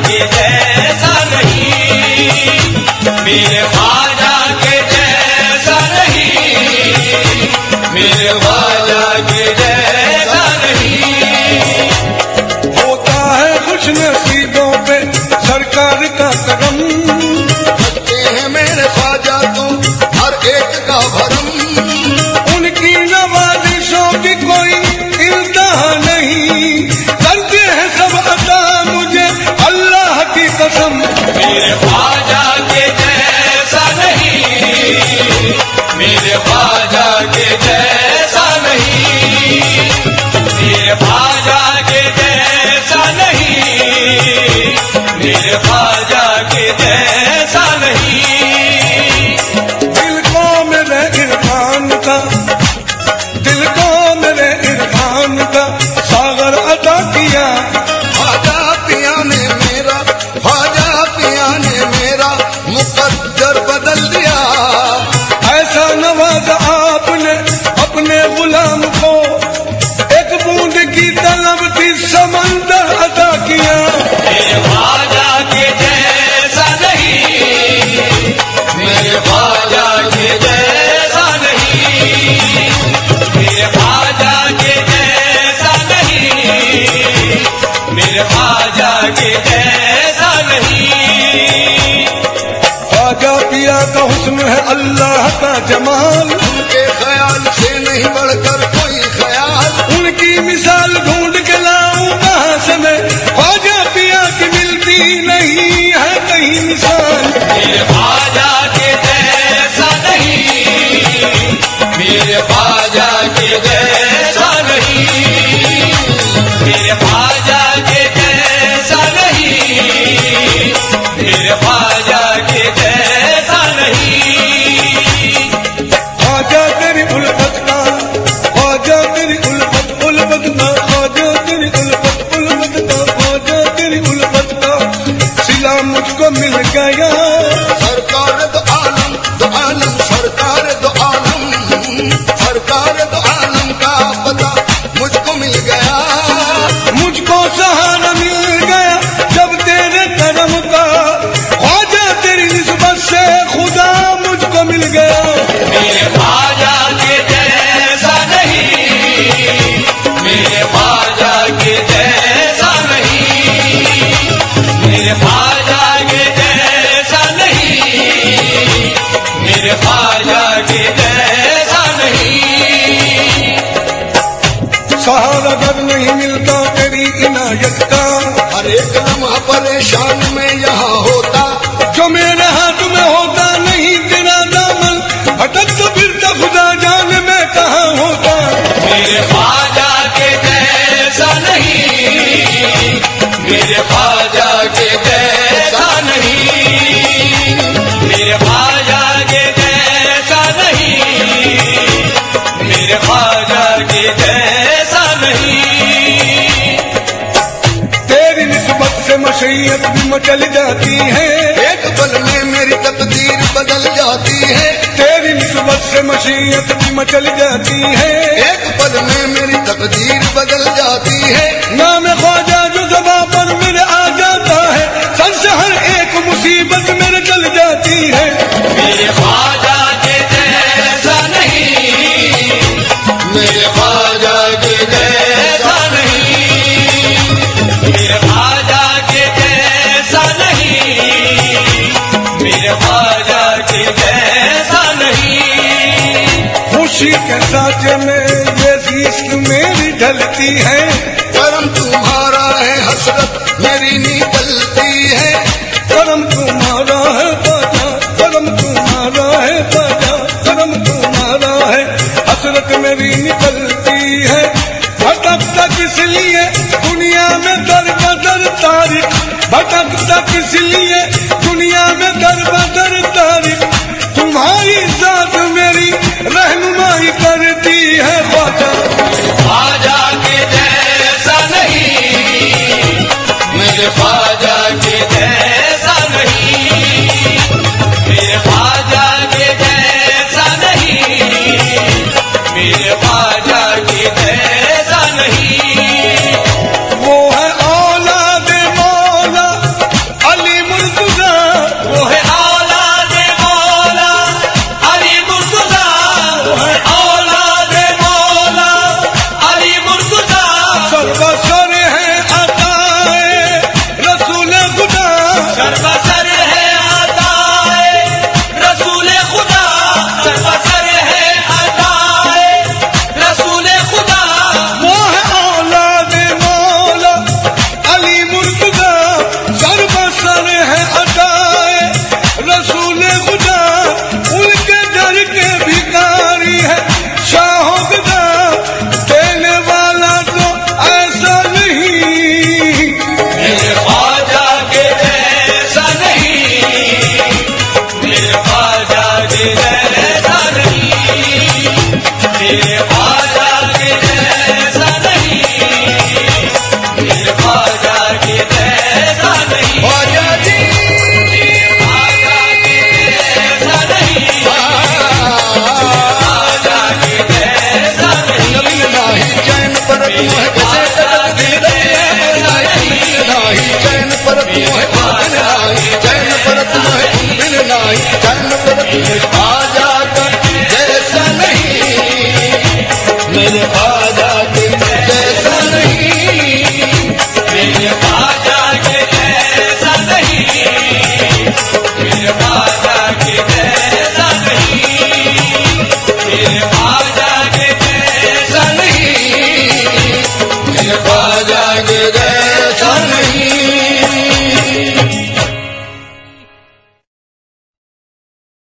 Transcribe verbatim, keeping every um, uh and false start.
के जैसा नहीं, मेरे ख्वाजा के जैसा नहीं, मेरे ख्वाजा के जैसा नहीं। होता है खुश नसीबों पे सरकार का करम, रखते हैं मेरे ख्वाजा तो हर एक का भरम। उनकी नवाजिशों की कोई इंतहा नहीं, करते हैं सब अता मुझे अल्लाह की कसम। मेरे ख्वाजा के जैसा नहीं, मेरे ख्वाजा के जैसा नहीं, मेरे ख्वाजा के जैसा नहीं, मेरे ख्वाजा के जैसा नहीं। दिल को मेरे इरफान का, दिल को मेरे इरफान का सागर अदा किया। ख्वाजा पिया ने मेरा, ख्वाजा पिया ने मेरा मुकद्दर बदल दिया। ऐसा नवाजा आपने अपने गुलाम को, एक बूंद की तलब थी समंदर अदा किया। मेरे ख्वाजा के जैसा नहीं, मेरे ख्वाजा के जैसा नहीं, मेरे ख्वाजा के जैसा नहीं, मेरे ख्वाजा के जैसा नहीं। ख्वाजा पिया का हुस्न है अल्लाह का जमाल, उनके ख्याल से नहीं बढ़कर कोई ख्याल। उनकी मिसाल ढूंढ के लाऊं कहां से मैं, ख्वाजा पिया की मिलती नहीं है कहीं मिसाल। मेरे ख्वाजा के जैसा नहीं, मेरे ख्वाजा के जैसा नहीं, मेरे ख्वाजा के जैसा नहीं, मेरे ख्वाजा के जैसा नहीं। ख्वाजा तेरी उल्फत का, ख्वाजा तेरी उल्फत उल्फत का, ख्वाजा तेरी उल्फत उल्फत का, ख्वाजा तेरी उल्फत का सिला मुझको मिल गया। सरकार दो आलम, दो आलम, सरकार दो आलम, सरकार दो आलम का पता मुझको मिल गया। मुझको सहारा मिल गया जब तेरे करम का, ख्वाजा तेरी निस्बत से खुदा मुझको मिल गया। मेरे ख्वाजा के जैसा नहीं, मेरे ख्वाजा के जैसा नहीं, मेरे ख्वाजा के जैसा नहीं, मेरे ख्वाजा के जैसा नहीं। सहारा अगर नहीं मिलता तेरी इनायत का, हर एक लम्हा परेशान में यहाँ होता। जो मेरे हाथ में होता नहीं तेरा दामन, भटक तो फिरता खुदा जाने में कहाँ होता। मेरे ख्वाजा के जैसा नहीं, मेरे ख्वाजा के जैसा नहीं, मेरे ख्वाजा के जैसा नहीं, मेरे ख्वाजा के जैसा नहीं। तेरी निस्बत से मशैयत भी मचल जाती है, एक पल में मेरी तकदीर बदल जाती है। तेरी निस्बत से मशैयत भी मचल जाती है। एक पल में मेरी तकदीर बदल जाती है। नाम ख्वाजा जो ज़बां पर मेरे आ जाता है, सर से हर एक मुसीबत मेरे चल जाती है। मेरे ख्वाजा के जैसा नहीं, मेरे ख्वाजा के जैसा नहीं, मेरे ख्वाजा के जैसा नहीं, मेरे ख्वाजा के जैसा नहीं। खुशी के साथे में ये इश्क मेरी ढलती है, करम तुम्हारा है हसरत मेरी निकलती है। करम तुम्हारा है